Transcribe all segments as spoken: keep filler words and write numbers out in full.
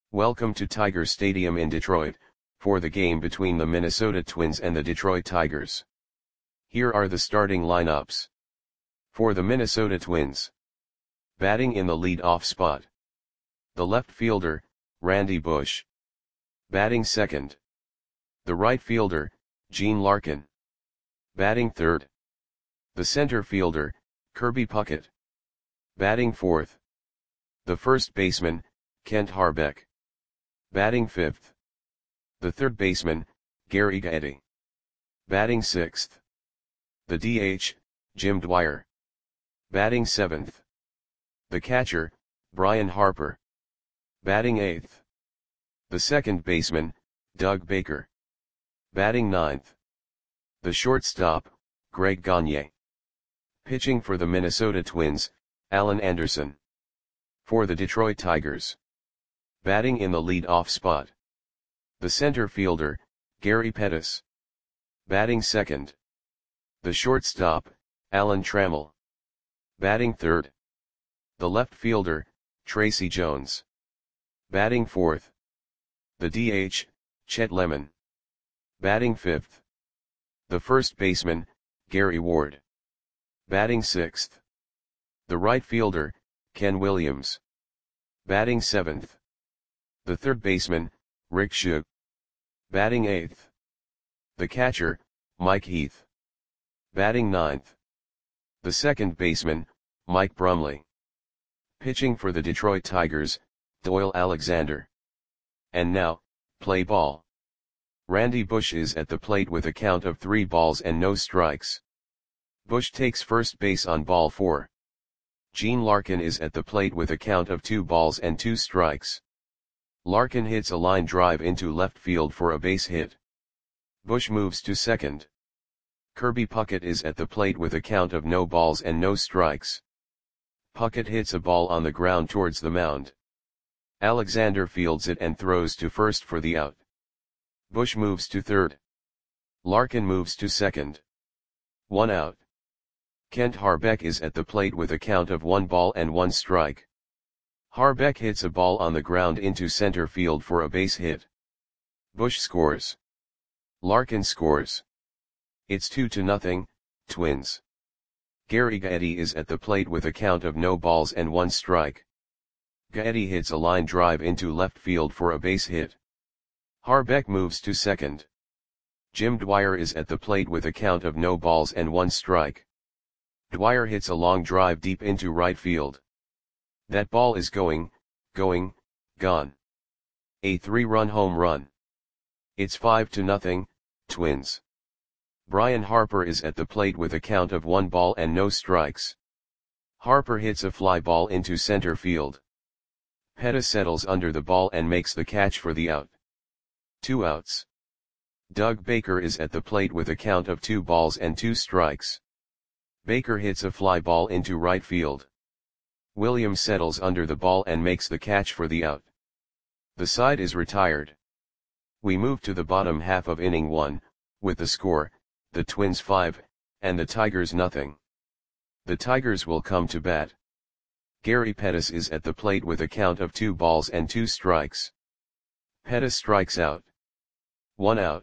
Welcome to Tiger Stadium in Detroit, for the game between the Minnesota Twins and the Detroit Tigers. Here are the starting lineups. For the Minnesota Twins. Batting in the lead-off spot. The left fielder, Randy Bush. Batting second. The right fielder, Gene Larkin. Batting third. The center fielder, Kirby Puckett. Batting fourth. The first baseman, Kent Hrbek. Batting fifth. The third baseman, Gary Gaetti. Batting sixth. The D H, Jim Dwyer. Batting seventh. The catcher, Brian Harper. Batting eighth. The second baseman, Doug Baker. Batting ninth. The shortstop, Greg Gagne. Pitching for the Minnesota Twins, Alan Anderson. For the Detroit Tigers. Batting in the lead-off spot. The center fielder, Gary Pettis. Batting second. The shortstop, Alan Trammell. Batting third. The left fielder, Tracy Jones. Batting fourth. The D H, Chet Lemon. Batting fifth. The first baseman, Gary Ward. Batting sixth. The right fielder, Ken Williams. Batting seventh. The third baseman, Rick Shug. Batting eighth. The catcher, Mike Heath. Batting ninth. The second baseman, Mike Brumley. Pitching for the Detroit Tigers, Doyle Alexander. And now, play ball. Randy Bush is at the plate with a count of three balls and no strikes. Bush takes first base on ball four. Gene Larkin is at the plate with a count of two balls and two strikes. Larkin hits a line drive into left field for a base hit. Bush moves to second. Kirby Puckett is at the plate with a count of no balls and no strikes. Puckett hits a ball on the ground towards the mound. Alexander fields it and throws to first for the out. Bush moves to third. Larkin moves to second. One out. Kent Hrbek is at the plate with a count of one ball and one strike. Hrbek hits a ball on the ground into center field for a base hit. Bush scores. Larkin scores. It's two to nothing, Twins. Gary Gaetti is at the plate with a count of no balls and one strike. Gaetti hits a line drive into left field for a base hit. Hrbek moves to second. Jim Dwyer is at the plate with a count of no balls and one strike. Dwyer hits a long drive deep into right field. That ball is going, going, gone. A three-run home run. It's five to nothing, Twins. Brian Harper is at the plate with a count of one ball and no strikes. Harper hits a fly ball into center field. Pettis settles under the ball and makes the catch for the out. Two outs. Doug Baker is at the plate with a count of two balls and two strikes. Baker hits a fly ball into right field. Williams settles under the ball and makes the catch for the out. The side is retired. We move to the bottom half of inning one, with the score, the Twins five, and the Tigers nothing. The Tigers will come to bat. Gary Pettis is at the plate with a count of two balls and two strikes. Pettis strikes out. One out.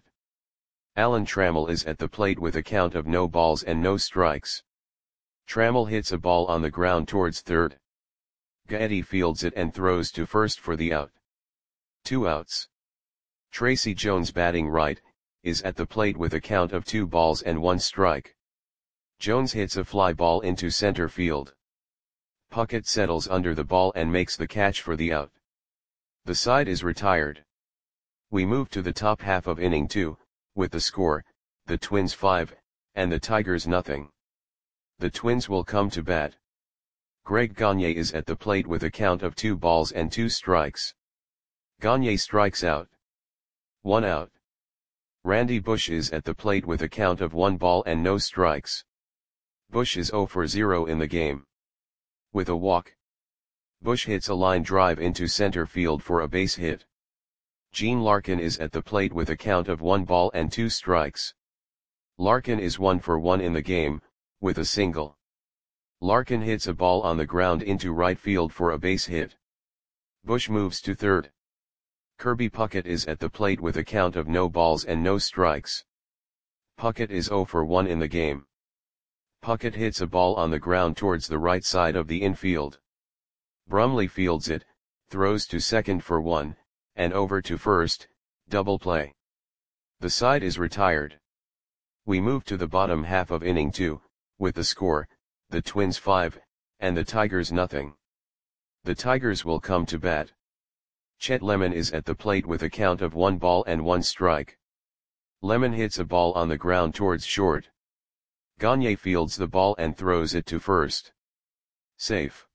Alan Trammell is at the plate with a count of no balls and no strikes. Trammell hits a ball on the ground towards third. Gaetti fields it and throws to first for the out. Two outs. Tracy Jones batting right, is at the plate with a count of two balls and one strike. Jones hits a fly ball into center field. Puckett settles under the ball and makes the catch for the out. The side is retired. We move to the top half of inning two, with the score, the Twins five, and the Tigers nothing. The Twins will come to bat. Greg Gagne is at the plate with a count of two balls and two strikes. Gagne strikes out. One out. Randy Bush is at the plate with a count of one ball and no strikes. Bush is zero for zero in the game. With a walk. Bush hits a line drive into center field for a base hit. Gene Larkin is at the plate with a count of one ball and two strikes. Larkin is one for one in the game, with a single. Larkin hits a ball on the ground into right field for a base hit. Bush moves to third. Kirby Puckett is at the plate with a count of no balls and no strikes. Puckett is zero for one in the game. Puckett hits a ball on the ground towards the right side of the infield. Brumley fields it, throws to second for one, and over to first, double play. The side is retired. We move to the bottom half of inning two, with the score, the Twins five, and the Tigers nothing. The Tigers will come to bat. Chet Lemon is at the plate with a count of one ball and one strike. Lemon hits a ball on the ground towards short. Gagne fields the ball and throws it to first. Safe.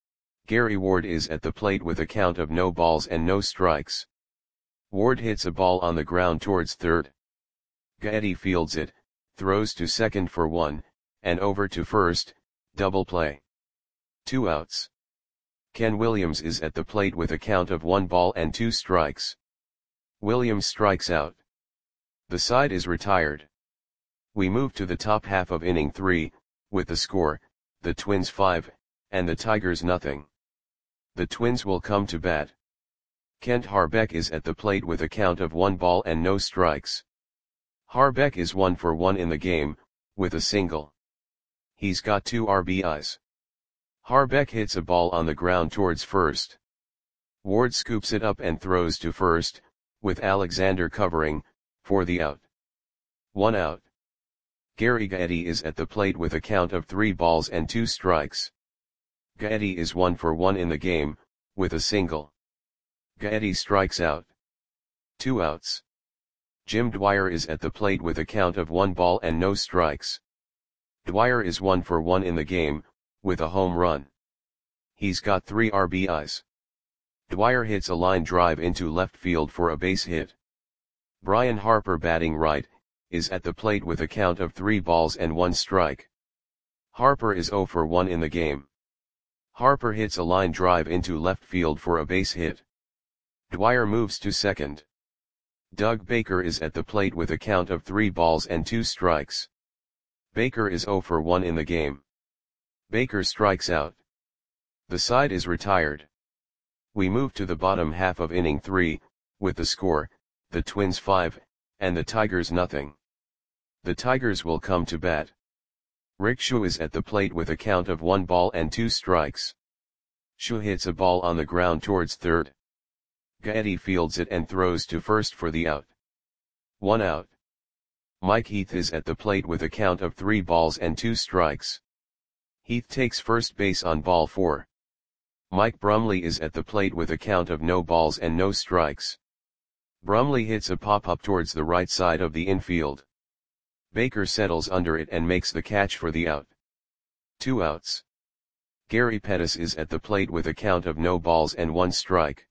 Gary Ward is at the plate with a count of no balls and no strikes. Ward hits a ball on the ground towards third. Gaetti fields it, throws to second for one, and over to first, double play. Two outs. Ken Williams is at the plate with a count of one ball and two strikes. Williams strikes out. The side is retired. We move to the top half of inning three, with the score, the Twins five, and the Tigers nothing. The Twins will come to bat. Kent Harbeck is at the plate with a count of one ball and no strikes. Harbeck is one for one in the game, with a single. He's got two R B Is. Harbeck hits a ball on the ground towards first. Ward scoops it up and throws to first, with Alexander covering, for the out. One out. Gary Gaetti is at the plate with a count of three balls and two strikes. Gaetti is one for one in the game, with a single. Gaetti strikes out. Two outs. Jim Dwyer is at the plate with a count of one ball and no strikes. Dwyer is one for one in the game, with a home run. He's got three R B Is. Dwyer hits a line drive into left field for a base hit. Brian Harper, batting right, is at the plate with a count of three balls and one strike. Harper is zero for one in the game. Harper hits a line drive into left field for a base hit. Dwyer moves to second. Doug Baker is at the plate with a count of three balls and two strikes. Baker is zero for one in the game. Baker strikes out. The side is retired. We move to the bottom half of inning three, with the score, the Twins five, and the Tigers nothing. The Tigers will come to bat. Rick Shu is at the plate with a count of one ball and two strikes. Shu hits a ball on the ground towards third. Gaetti fields it and throws to first for the out. One out. Mike Heath is at the plate with a count of three balls and two strikes. Heath takes first base on ball four. Mike Brumley is at the plate with a count of no balls and no strikes. Brumley hits a pop-up towards the right side of the infield. Baker settles under it and makes the catch for the out. Two outs. Gary Pettis is at the plate with a count of no balls and one strike.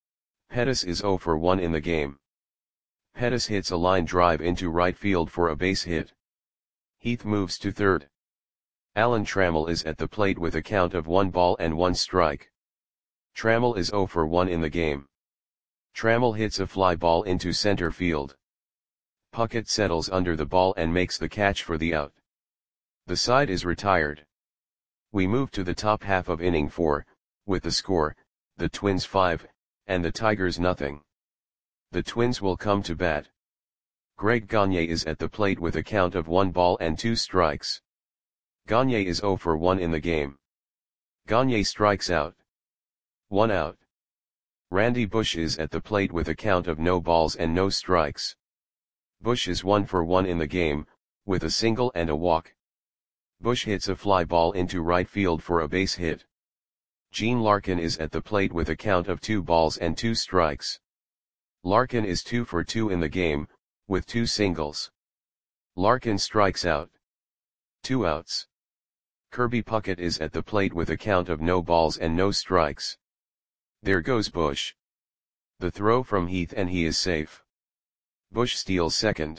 Pettis is zero for one in the game. Pettis hits a line drive into right field for a base hit. Heath moves to third. Alan Trammell is at the plate with a count of one ball and one strike. Trammell is zero for one in the game. Trammell hits a fly ball into center field. Puckett settles under the ball and makes the catch for the out. The side is retired. We move to the top half of inning four, with the score, the Twins five, and the Tigers nothing. The Twins will come to bat. Greg Gagne is at the plate with a count of one ball and two strikes. Gagne is zero for one in the game. Gagne strikes out. One out. Randy Bush is at the plate with a count of no balls and no strikes. Bush is one for one in the game, with a single and a walk. Bush hits a fly ball into right field for a base hit. Gene Larkin is at the plate with a count of two balls and two strikes. Larkin is two for two in the game, with two singles. Larkin strikes out. Two outs. Kirby Puckett is at the plate with a count of no balls and no strikes. There goes Bush. The throw from Heath and he is safe. Bush steals second.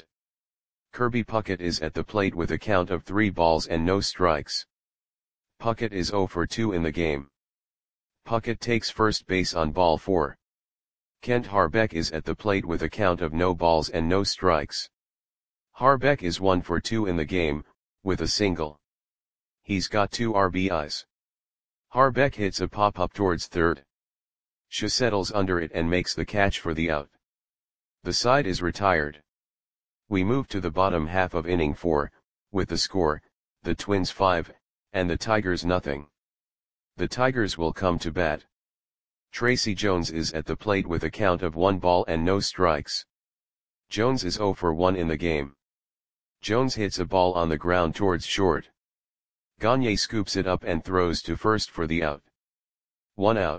Kirby Puckett is at the plate with a count of three balls and no strikes. Puckett is zero for two in the game. Puckett takes first base on ball four. Kent Harbeck is at the plate with a count of no balls and no strikes. Harbeck is one for two in the game, with a single. He's got two R B Is. Harbeck hits a pop-up towards third. Shah settles under it and makes the catch for the out. The side is retired. We move to the bottom half of inning four, with the score, the Twins five, and the Tigers nothing. The Tigers will come to bat. Tracy Jones is at the plate with a count of one ball and no strikes. Jones is oh for one in the game. Jones hits a ball on the ground towards short. Gagne scoops it up and throws to first for the out. One out.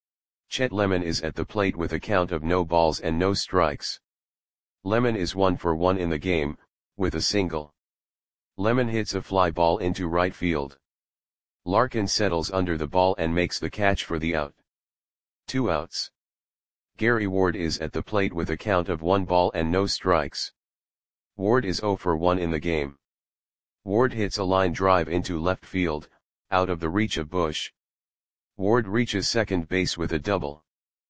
Chet Lemon is at the plate with a count of no balls and no strikes. Lemon is one for one in the game, with a single. Lemon hits a fly ball into right field. Larkin settles under the ball and makes the catch for the out. Two outs. Gary Ward is at the plate with a count of one ball and no strikes. Ward is oh for one in the game. Ward hits a line drive into left field, out of the reach of Bush. Ward reaches second base with a double.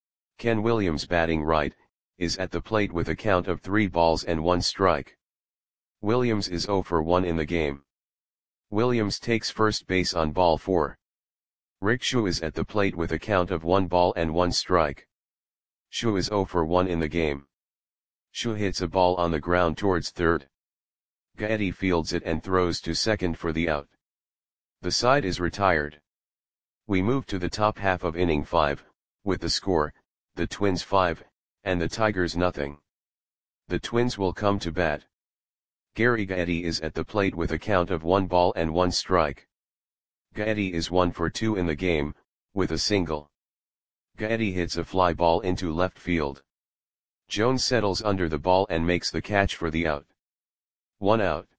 Ken Williams, batting right, is at the plate with a count of three balls and one strike. Williams is oh for one in the game. Williams takes first base on ball four. Rick Shu is at the plate with a count of one ball and one strike. Shu is oh for one in the game. Shu hits a ball on the ground towards third. Gaetti fields it and throws to second for the out. The side is retired. We move to the top half of inning five, with the score, the Twins five, and the Tigers nothing. The Twins will come to bat. Gary Gaetti is at the plate with a count of one ball and one strike. Gaetti is one for two in the game, with a single. Gaetti hits a fly ball into left field. Jones settles under the ball and makes the catch for the out. One out.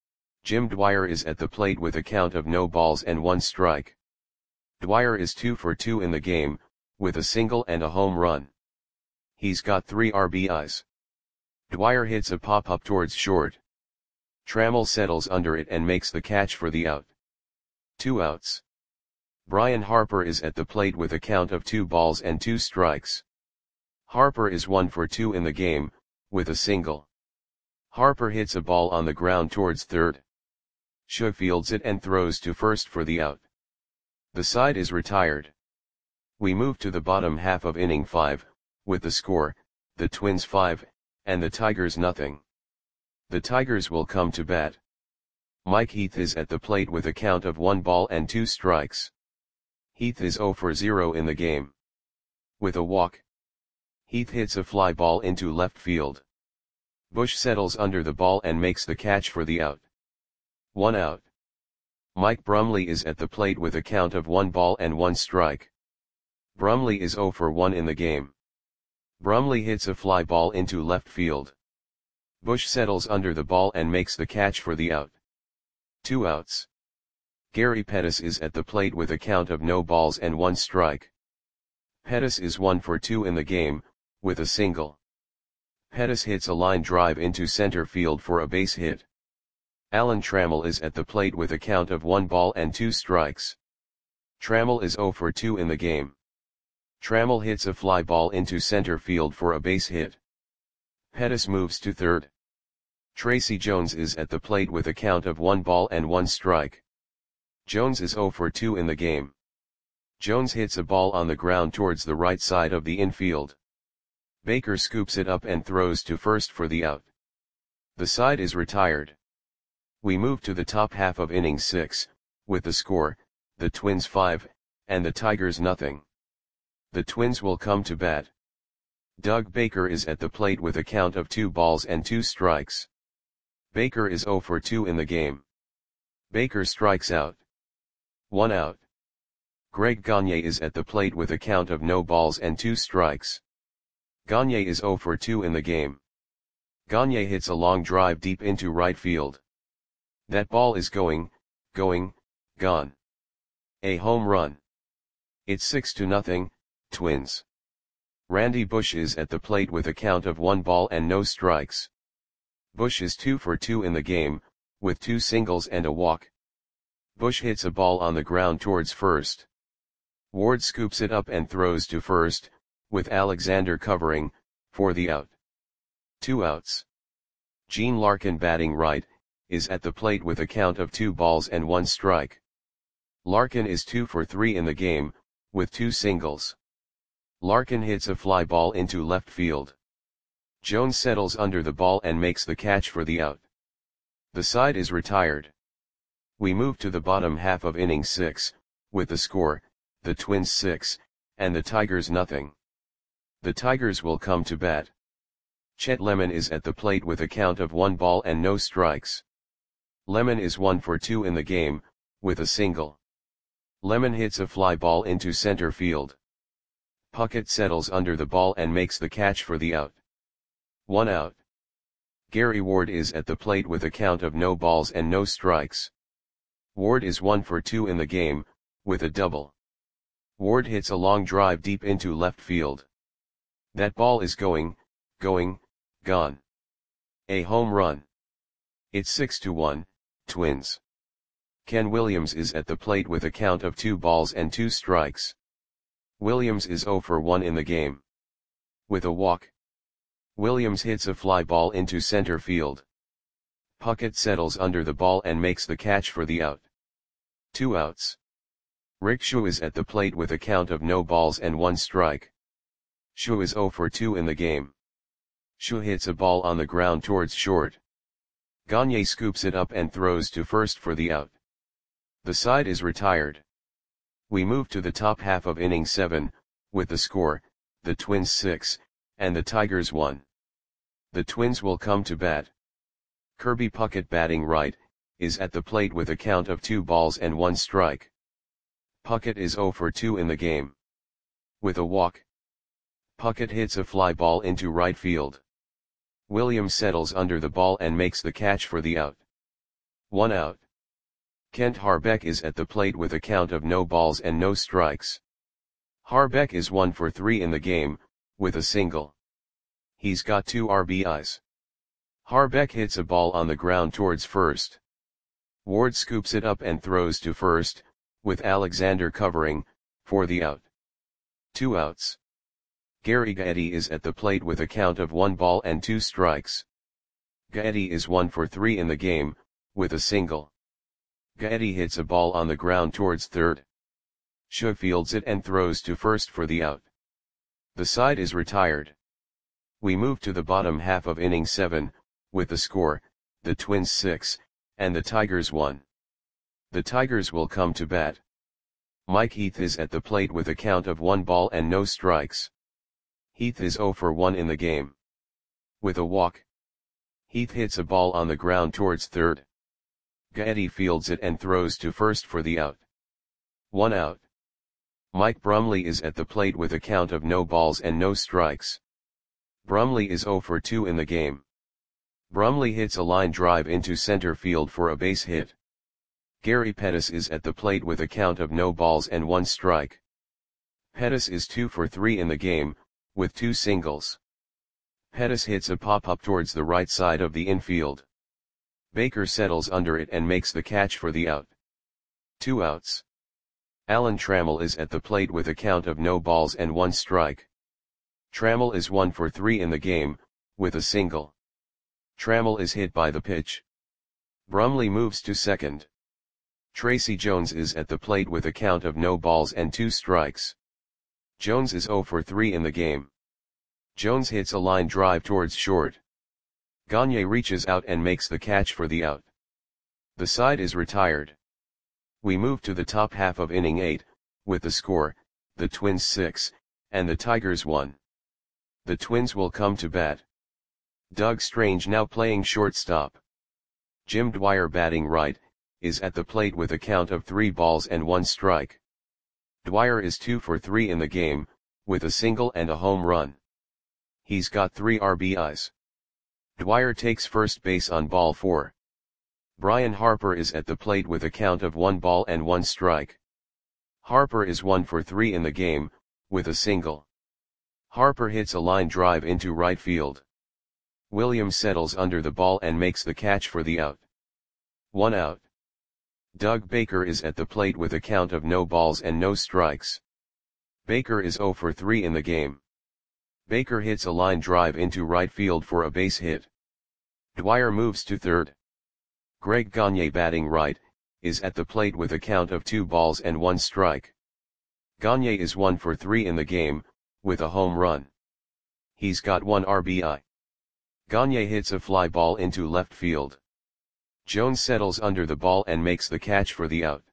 Jim Dwyer is at the plate with a count of no balls and one strike. Dwyer is two for two in the game, with a single and a home run. He's got three R B Is. Dwyer hits a pop-up towards short. Trammell settles under it and makes the catch for the out. Two outs. Brian Harper is at the plate with a count of two balls and two strikes. Harper is one for two in the game, with a single. Harper hits a ball on the ground towards third. Shah fields it and throws to first for the out. The side is retired. We move to the bottom half of inning five, with the score, the Twins five, and the Tigers nothing. The Tigers will come to bat. Mike Heath is at the plate with a count of one ball and two strikes. Heath is oh for zero in the game. With a walk. Heath hits a fly ball into left field. Bush settles under the ball and makes the catch for the out. One out. Mike Brumley is at the plate with a count of one ball and one strike. Brumley is oh for one in the game. Brumley hits a fly ball into left field. Bush settles under the ball and makes the catch for the out. Two outs. Gary Pettis is at the plate with a count of no balls and one strike. Pettis is one for two in the game, with a single. Pettis hits a line drive into center field for a base hit. Alan Trammell is at the plate with a count of one ball and two strikes. Trammell is oh for two in the game. Trammell hits a fly ball into center field for a base hit. Pettis moves to third. Tracy Jones is at the plate with a count of one ball and one strike. Jones is oh for two in the game. Jones hits a ball on the ground towards the right side of the infield. Baker scoops it up and throws to first for the out. The side is retired. We move to the top half of inning six, with the score, the Twins five, and the Tigers nothing. The Twins will come to bat. Doug Baker is at the plate with a count of two balls and two strikes. Baker is oh for two in the game. Baker strikes out. One out. Greg Gagne is at the plate with a count of no balls and two strikes. Gagne is oh for two in the game. Gagne hits a long drive deep into right field. That ball is going, going, gone. A home run. It's six to nothing, Twins. Randy Bush is at the plate with a count of one ball and no strikes. Bush is two for two in the game, with two singles and a walk. Bush hits a ball on the ground towards first. Ward scoops it up and throws to first, with Alexander covering, for the out. Two outs. Gene Larkin, batting right, is at the plate with a count of two balls and one strike. Larkin is two for three in the game, with two singles. Larkin hits a fly ball into left field. Jones settles under the ball and makes the catch for the out. The side is retired. We move to the bottom half of inning six, with the score, the Twins six, and the Tigers nothing. The Tigers will come to bat. Chet Lemon is at the plate with a count of one ball and no strikes. Lemon is one for two in the game, with a single. Lemon hits a fly ball into center field. Puckett settles under the ball and makes the catch for the out. One out. Gary Ward is at the plate with a count of no balls and no strikes. Ward is one for two in the game, with a double. Ward hits a long drive deep into left field. That ball is going, going, gone. A home run. It's six to one, Twins. Ken Williams is at the plate with a count of two balls and two strikes. Williams is zero for one in the game. With a walk. Williams hits a fly ball into center field. Puckett settles under the ball and makes the catch for the out. Two outs. Rick Shu is at the plate with a count of no balls and one strike. Shu is zero for two in the game. Shu hits a ball on the ground towards short. Gagne scoops it up and throws to first for the out. The side is retired. We move to the top half of inning seven, with the score, the Twins six, and the Tigers one. The Twins will come to bat. Kirby Puckett, batting right, is at the plate with a count of two balls and one strike. Puckett is zero for two in the game. With a walk. Puckett hits a fly ball into right field. Williams settles under the ball and makes the catch for the out. One out. Kent Harbeck is at the plate with a count of no balls and no strikes. Harbeck is one for three in the game, with a single. He's got two R B Is. Harbeck hits a ball on the ground towards first. Ward scoops it up and throws to first, with Alexander covering, for the out. Two outs. Gary Gaetti is at the plate with a count of one ball and two strikes. Gaetti is one for three in the game, with a single. Gaetti hits a ball on the ground towards third. Shu fields it and throws to first for the out. The side is retired. We move to the bottom half of inning seven, with the score, the Twins six, and the Tigers one. The Tigers will come to bat. Mike Heath is at the plate with a count of one ball and no strikes. Heath is zero for one in the game. With a walk. Heath hits a ball on the ground towards third. Gaetti fields it and throws to first for the out. One out. Mike Brumley is at the plate with a count of no balls and no strikes. Brumley is zero for two in the game. Brumley hits a line drive into center field for a base hit. Gary Pettis is at the plate with a count of no balls and one strike. Pettis is two for three in the game, with two singles. Pettis hits a pop-up towards the right side of the infield. Baker settles under it and makes the catch for the out. Two outs. Alan Trammell is at the plate with a count of no balls and one strike. Trammell is one for three in the game, with a single. Trammell is hit by the pitch. Brumley moves to second. Tracy Jones is at the plate with a count of no balls and two strikes. Jones is zero for three in the game. Jones hits a line drive towards short. Gagne reaches out and makes the catch for the out. The side is retired. We move to the top half of inning eight, with the score, the Twins six, and the Tigers one. The Twins will come to bat. Doug Strange, now playing shortstop. Jim Dwyer, batting right, is at the plate with a count of three balls and one strike. Dwyer is two for three in the game, with a single and a home run. He's got three R B Is. Dwyer takes first base on ball four. Brian Harper is at the plate with a count of one ball and one strike. Harper is one for three in the game, with a single. Harper hits a line drive into right field. Williams settles under the ball and makes the catch for the out. One out. Doug Baker is at the plate with a count of no balls and no strikes. Baker is zero for three in the game. Baker hits a line drive into right field for a base hit. Dwyer moves to third. Greg Gagne, batting right, is at the plate with a count of two balls and one strike. Gagne is one for three in the game, with a home run. He's got one R B I. Gagne hits a fly ball into left field. Jones settles under the ball and makes the catch for the out.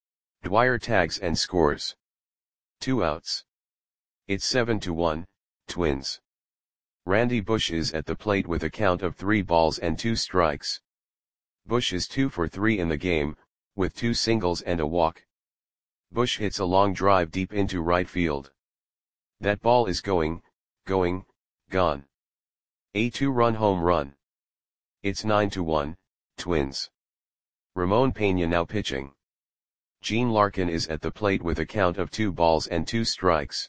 Dwyer tags and scores. Two outs. It's seven to one, Twins. Randy Bush is at the plate with a count of three balls and two strikes. Bush is two for three in the game, with two singles and a walk. Bush hits a long drive deep into right field. That ball is going, going, gone. A two-run home run. It's nine to one, Twins. Ramon Peña now pitching. Gene Larkin is at the plate with a count of two balls and two strikes.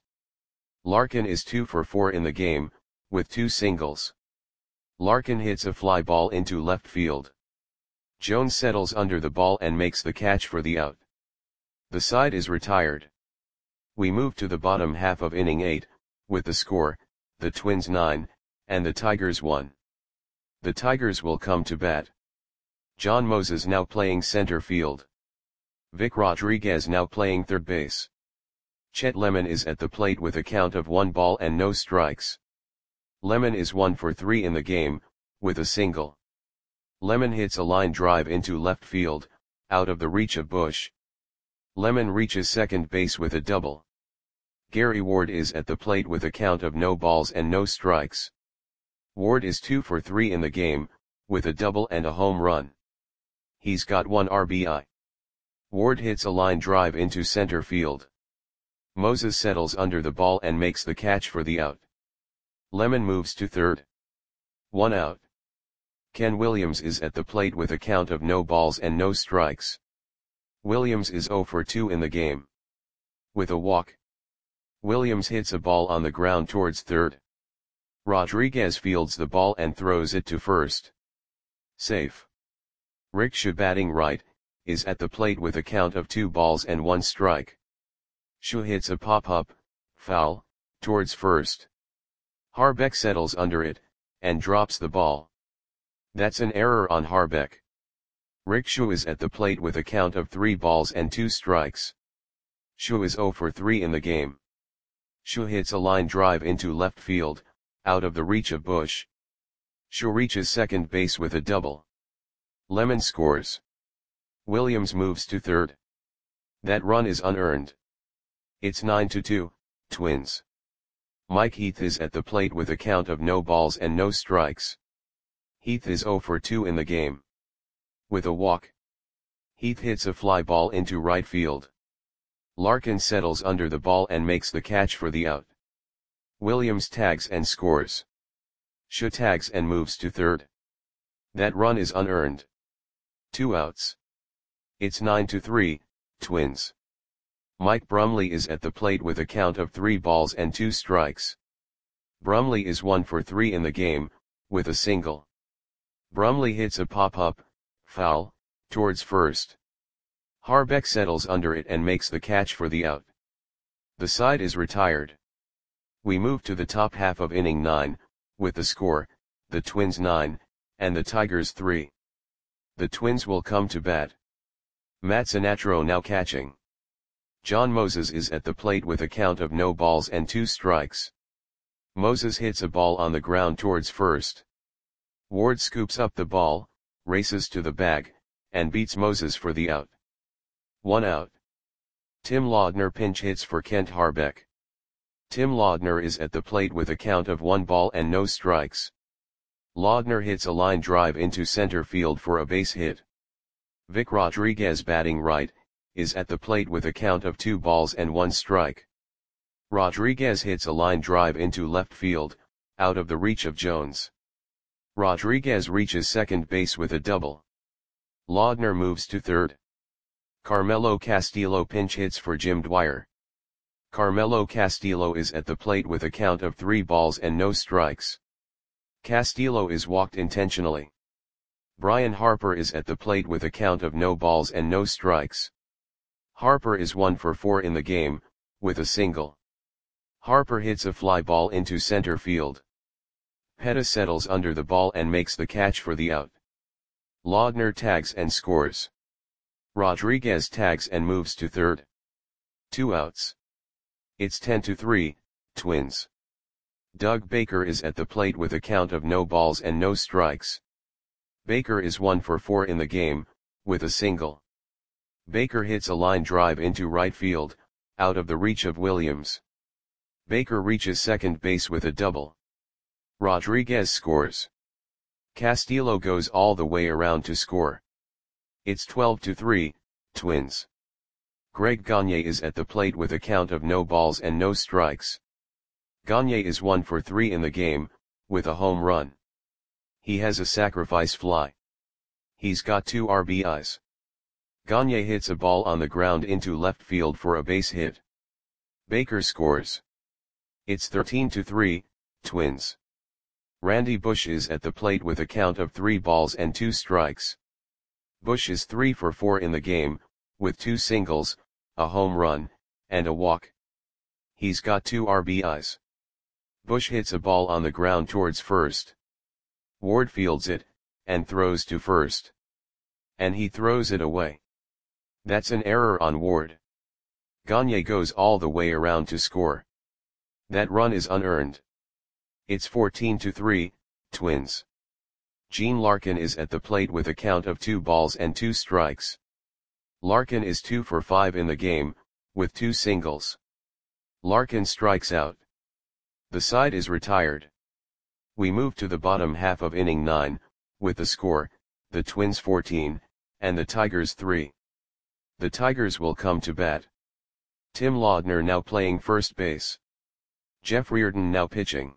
Larkin is two for four in the game, with two singles. Larkin hits a fly ball into left field. Jones settles under the ball and makes the catch for the out. The side is retired. We move to the bottom half of inning eight, with the score, the Twins nine, and the Tigers one. The Tigers will come to bat. John Moses now playing center field. Vic Rodriguez now playing third base. Chet Lemon is at the plate with a count of one ball and no strikes. Lemon is one for three in the game, with a single. Lemon hits a line drive into left field, out of the reach of Bush. Lemon reaches second base with a double. Gary Ward is at the plate with a count of no balls and no strikes. Ward is two for three in the game, with a double and a home run. He's got one R B I. Ward hits a line drive into center field. Moses settles under the ball and makes the catch for the out. Lemon moves to third. One out. Ken Williams is at the plate with a count of no balls and no strikes. Williams is zero for two in the game. With a walk. Williams hits a ball on the ground towards third. Rodriguez fields the ball and throws it to first. Safe. Rick Schuh batting right, is at the plate with a count of two balls and one strike. Schuh hits a pop-up, foul, towards first. Harbeck settles under it, and drops the ball. That's an error on Harbeck. Rick Schuh is at the plate with a count of three balls and two strikes. Schuh is zero for three in the game. Schuh hits a line drive into left field, out of the reach of Bush. Schuh reaches second base with a double. Lemon scores. Williams moves to third. That run is unearned. It's nine to two, Twins. Mike Heath is at the plate with a count of no balls and no strikes. Heath is zero for two in the game. With a walk. Heath hits a fly ball into right field. Larkin settles under the ball and makes the catch for the out. Williams tags and scores. Schuh tags and moves to third. That run is unearned. Two outs. It's nine to three, Twins. Mike Brumley is at the plate with a count of three balls and two strikes. Brumley is one for three in the game, with a single. Brumley hits a pop-up, foul, towards first. Harbeck settles under it and makes the catch for the out. The side is retired. We move to the top half of inning nine, with the score, the Twins nine, and the Tigers three. The Twins will come to bat. Matt Sinatro now catching. John Moses is at the plate with a count of no balls and two strikes. Moses hits a ball on the ground towards first. Ward scoops up the ball, races to the bag, and beats Moses for the out. One out. Tim Laudner pinch hits for Kent Harbeck. Tim Laudner is at the plate with a count of one ball and no strikes. Laudner hits a line drive into center field for a base hit. Vic Rodriguez batting right, is at the plate with a count of two balls and one strike. Rodriguez hits a line drive into left field, out of the reach of Jones. Rodriguez reaches second base with a double. Laudner moves to third. Carmelo Castillo pinch hits for Jim Dwyer. Carmelo Castillo is at the plate with a count of three balls and no strikes. Castillo is walked intentionally. Brian Harper is at the plate with a count of no balls and no strikes. Harper is one for four in the game, with a single. Harper hits a fly ball into center field. Petta settles under the ball and makes the catch for the out. Laudner tags and scores. Rodriguez tags and moves to third. Two outs. It's ten to three, Twins. Doug Baker is at the plate with a count of no balls and no strikes. Baker is one for four in the game, with a single. Baker hits a line drive into right field, out of the reach of Williams. Baker reaches second base with a double. Rodriguez scores. Castillo goes all the way around to score. It's twelve to three, Twins. Greg Gagne is at the plate with a count of no balls and no strikes. Gagne is one for three in the game, with a home run. He has a sacrifice fly. He's got two R B Is. Gagne hits a ball on the ground into left field for a base hit. Baker scores. It's thirteen to three, Twins. Randy Bush is at the plate with a count of three balls and two strikes. Bush is three for four in the game, with two singles, a home run, and a walk. He's got two R B Is. Bush hits a ball on the ground towards first. Ward fields it, and throws to first. And he throws it away. That's an error on Ward. Gagne goes all the way around to score. That run is unearned. It's fourteen to three, Twins. Gene Larkin is at the plate with a count of two balls and two strikes. Larkin is two for five in the game, with two singles. Larkin strikes out. The side is retired. We move to the bottom half of inning nine, with the score, the Twins fourteen, and the Tigers three. The Tigers will come to bat. Tim Laudner now playing first base. Jeff Reardon now pitching.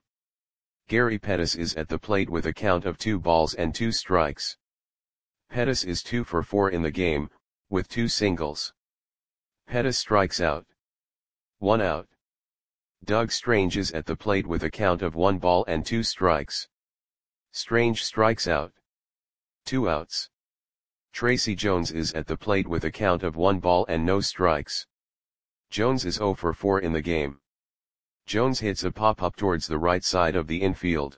Gary Pettis is at the plate with a count of two balls and two strikes. Pettis is two for four in the game, with two singles. Pettis strikes out. One out. Doug Strange is at the plate with a count of one ball and two strikes. Strange strikes out. Two outs. Tracy Jones is at the plate with a count of one ball and no strikes. Jones is zero for four in the game. Jones hits a pop-up towards the right side of the infield.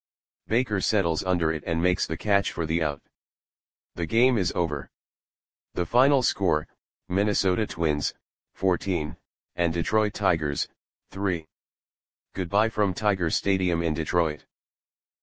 Baker settles under it and makes the catch for the out. The game is over. The final score, Minnesota Twins, fourteen, and Detroit Tigers, three. Goodbye from Tiger Stadium in Detroit.